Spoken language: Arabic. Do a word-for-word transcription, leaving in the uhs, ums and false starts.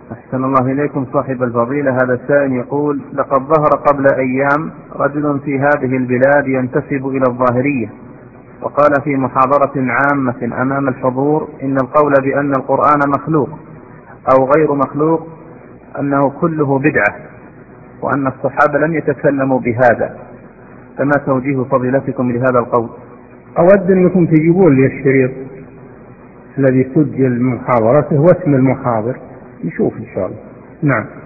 أحسن الله إليكم صاحب الفضيلة. هذا السائل يقول: لقد ظهر قبل أيام رجل في هذه البلاد ينتسب إلى الظاهرية، وقال في محاضرة عامة أمام الحضور إن القول بأن القرآن مخلوق أو غير مخلوق أنه كله بدعة، وأن الصحابة لم يتكلموا بهذا، فما توجيه فضيلتكم لهذا القول؟ أود أنكم تجيبون لي الشريط الذي سجل محاضرته واسم المحاضر نشوف إن شاء الله. نعم.